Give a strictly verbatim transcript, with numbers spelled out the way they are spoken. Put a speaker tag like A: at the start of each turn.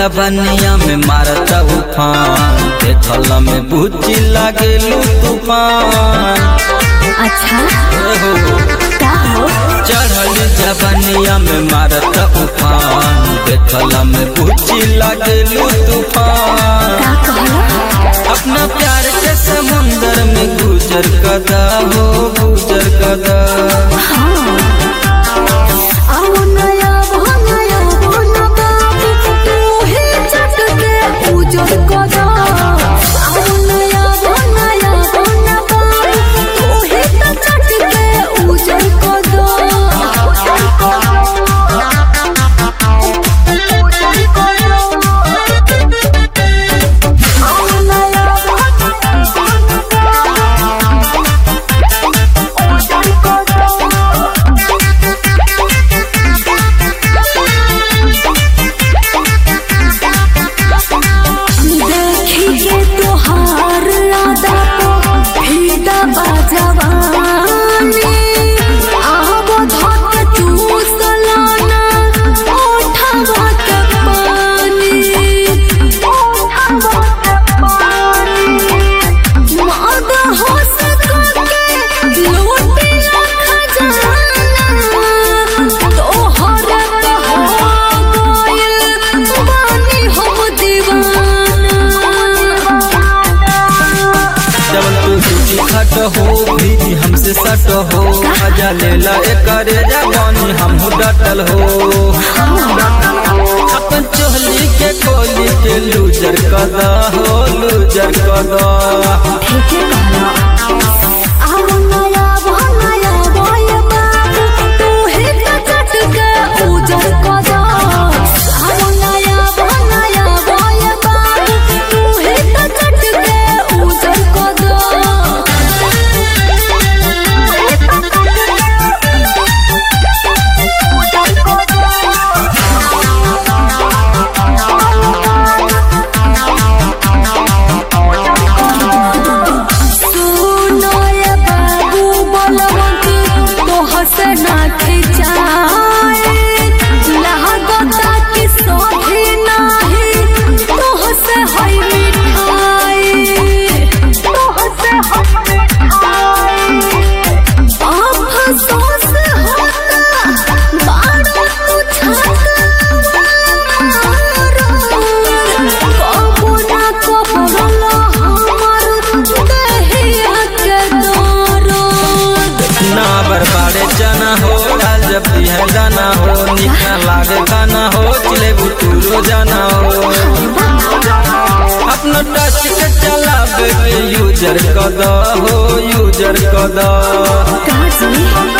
A: जबनिया में मारता उफान, देखल में बुच्ची लागेलू तूफान।
B: अच्छा
A: हो
B: का हो
A: चढ़ल जबनिया में मारता उफान, देखल में बुच्ची लागेलू तूफान।
B: का कहला
A: अपना प्यार के समुंदर में गुजर कदा हो गुजर कदा। खट हो भी हमसे सट हो, मजा लेला एकरे जवानी हम डटल हो। अपन चोली के कोली के लूजर कदा हो लूजर कदा। जाना हो जब है जाना हो, निकला लागे गाना हो, चिले बुतूरो जाना हो। अपना टच के चलावे के यूजर कदा हो यूजर कदा।